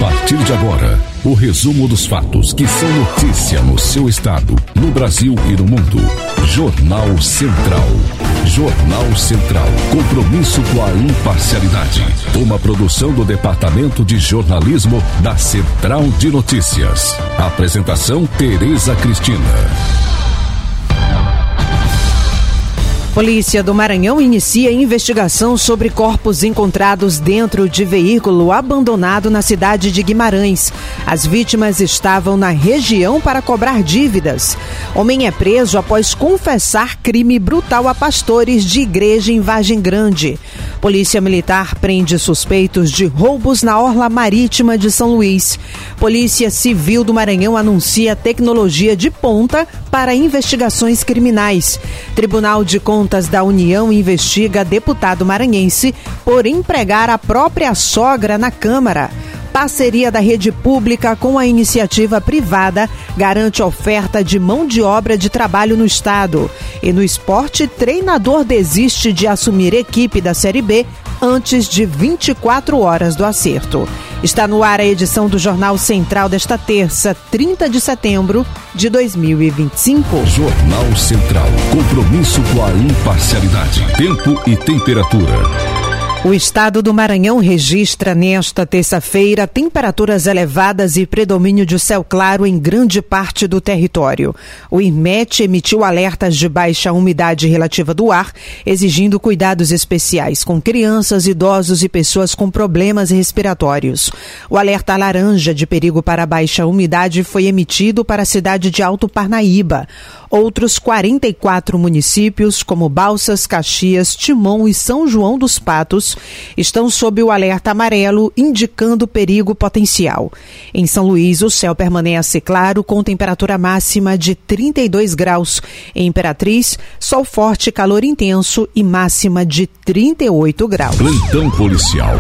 partir de agora, o resumo dos fatos que são notícia no seu estado, no Brasil e no mundo. Jornal Central. Jornal Central. Compromisso com a imparcialidade. Uma produção do Departamento de Jornalismo da Central de Notícias. Apresentação: Tereza Cristina. Polícia do Maranhão inicia investigação sobre corpos encontrados dentro de veículo abandonado na cidade de Guimarães. As vítimas estavam na região para cobrar dívidas. Homem é preso após confessar crime brutal a pastores de igreja em Vargem Grande. Polícia Militar prende suspeitos de roubos na orla marítima de São Luís. Polícia Civil do Maranhão anuncia tecnologia de ponta para investigações criminais. Tribunal de Contas da União investiga deputado maranhense por empregar a própria sogra na Câmara. Parceria da rede pública com a iniciativa privada garante oferta de mão de obra de trabalho no estado. E no esporte, treinador desiste de assumir equipe da Série B antes de 24 horas do acerto. Está no ar a edição do Jornal Central desta terça, 30 de setembro de 2025. Jornal Central. Compromisso com a imparcialidade. Tempo e temperatura. O estado do Maranhão registra nesta terça-feira temperaturas elevadas e predomínio de céu claro em grande parte do território. O INMET emitiu alertas de baixa umidade relativa do ar, exigindo cuidados especiais com crianças, idosos e pessoas com problemas respiratórios. O alerta laranja de perigo para baixa umidade foi emitido para a cidade de Alto Parnaíba. Outros 44 municípios, como Balsas, Caxias, Timon e São João dos Patos, estão sob o alerta amarelo, indicando perigo potencial. Em São Luís, o céu permanece claro, com temperatura máxima de 32 graus. Em Imperatriz, sol forte, calor intenso e máxima de 38 graus. Plantão policial.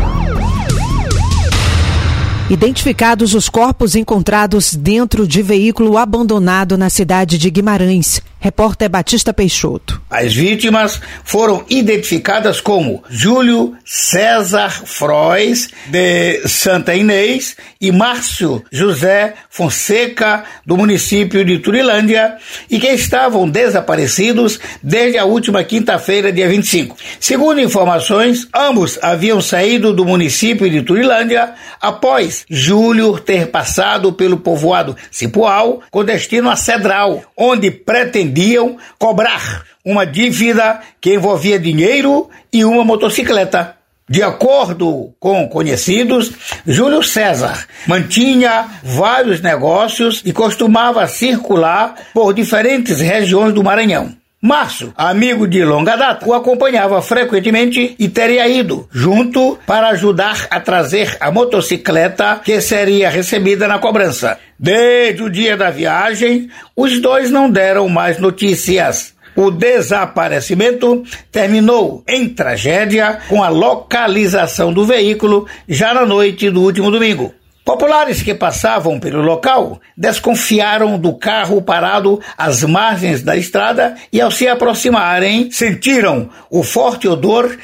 Identificados os corpos encontrados dentro de veículo abandonado na cidade de Guimarães. Repórter Batista Peixoto. As vítimas foram identificadas como Júlio César Frois, de Santa Inês, e Márcio José Fonseca, do município de Turilândia, e que estavam desaparecidos desde a última quinta-feira, dia 25. Segundo informações, ambos haviam saído do município de Turilândia após Júlio ter passado pelo povoado Cipoal com destino a Cedral, onde pretendiam cobrar uma dívida que envolvia dinheiro e uma motocicleta. De acordo com conhecidos, Júlio César mantinha vários negócios e costumava circular por diferentes regiões do Maranhão. Márcio, amigo de longa data, o acompanhava frequentemente e teria ido junto para ajudar a trazer a motocicleta que seria recebida na cobrança. Desde o dia da viagem, os dois não deram mais notícias. O desaparecimento terminou em tragédia com a localização do veículo já na noite do último domingo. Populares que passavam pelo local desconfiaram do carro parado às margens da estrada e, ao se aproximarem, sentiram o forte odor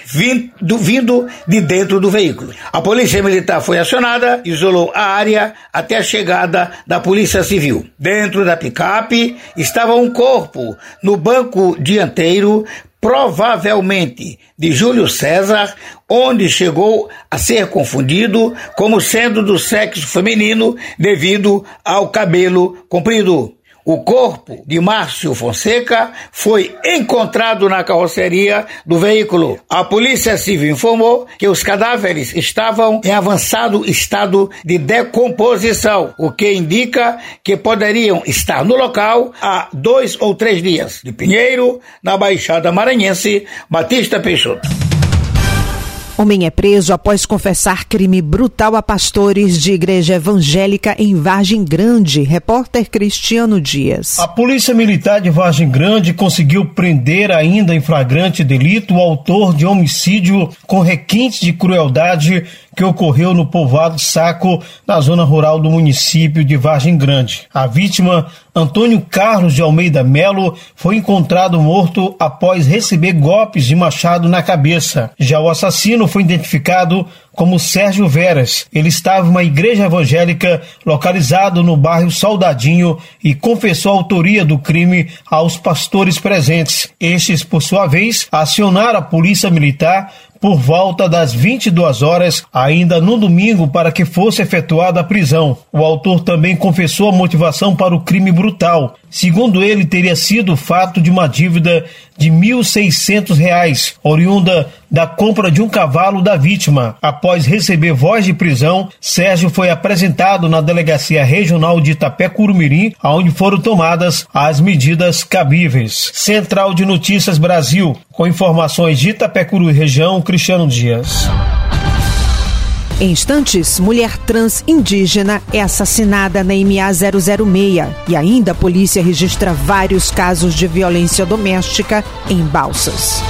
vindo de dentro do veículo. A polícia militar foi acionada, isolou a área até a chegada da polícia civil. Dentro da picape estava um corpo no banco dianteiro, provavelmente de Júlio César, onde chegou a ser confundido como sendo do sexo feminino devido ao cabelo comprido. O corpo de Márcio Fonseca foi encontrado na carroceria do veículo. A Polícia Civil informou que os cadáveres estavam em avançado estado de decomposição, o que indica que poderiam estar no local há 2 ou 3 dias. De Pinheiro, na Baixada Maranhense, Batista Peixoto. Homem é preso após confessar crime brutal a pastores de igreja evangélica em Vargem Grande. Repórter Cristiano Dias. A Polícia Militar de Vargem Grande conseguiu prender ainda em flagrante delito o autor de homicídio com requintes de crueldade que ocorreu no povoado Saco, na zona rural do município de Vargem Grande. A vítima, Antônio Carlos de Almeida Melo, foi encontrado morto após receber golpes de machado na cabeça. Já o assassino foi identificado como Sérgio Veras. Ele estava em uma igreja evangélica localizado no bairro Soldadinho e confessou a autoria do crime aos pastores presentes. Estes, por sua vez, acionaram a polícia militar por volta das 22 horas, ainda no domingo, para que fosse efetuada a prisão. O autor também confessou a motivação para o crime brutal. Segundo ele, teria sido o fato de uma dívida de R$ 1.600, oriunda da compra de um cavalo da vítima. Após receber voz de prisão, Sérgio foi apresentado na Delegacia Regional de Itapé-Curumirim, onde foram tomadas as medidas cabíveis. Central de Notícias Brasil, com informações de Itapé-Curumirim região, Cristiano Dias. Em instantes, mulher trans indígena é assassinada na MA 006 e ainda a polícia registra vários casos de violência doméstica em Balsas.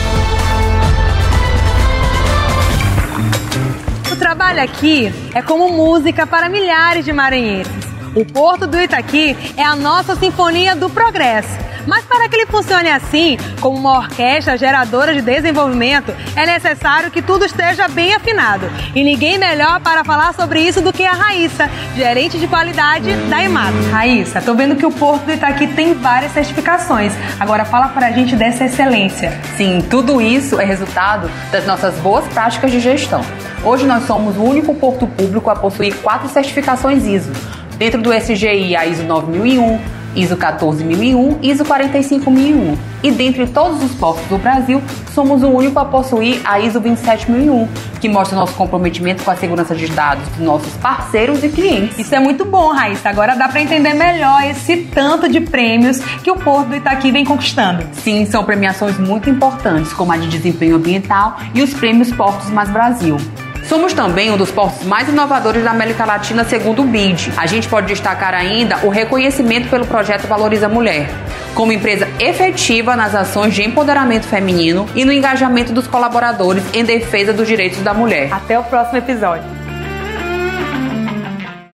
O trabalho aqui é como música para milhares de maranhenses. O Porto do Itaqui é a nossa sinfonia do progresso. Mas para que ele funcione assim, como uma orquestra geradora de desenvolvimento, é necessário que tudo esteja bem afinado. E ninguém melhor para falar sobre isso do que a Raíssa, gerente de qualidade da EMATO. Raíssa, tô vendo que o Porto do Itaqui tem várias certificações. Agora fala pra gente dessa excelência. Sim, tudo isso é resultado das nossas boas práticas de gestão. Hoje nós somos o único porto público a possuir 4 certificações ISO. Dentro do SGI, a ISO 9001, ISO 14001 e ISO 45001. E dentre todos os portos do Brasil, somos o único a possuir a ISO 27001, que mostra nosso comprometimento com a segurança de dados dos nossos parceiros e clientes. Isso é muito bom, Raíssa. Agora dá para entender melhor esse tanto de prêmios que o Porto do Itaqui vem conquistando. Sim, são premiações muito importantes, como a de desempenho ambiental e os prêmios Portos Mais Brasil. Somos também um dos portos mais inovadores da América Latina, segundo o BID. A gente pode destacar ainda o reconhecimento pelo projeto Valoriza Mulher, como empresa efetiva nas ações de empoderamento feminino e no engajamento dos colaboradores em defesa dos direitos da mulher. Até o próximo episódio.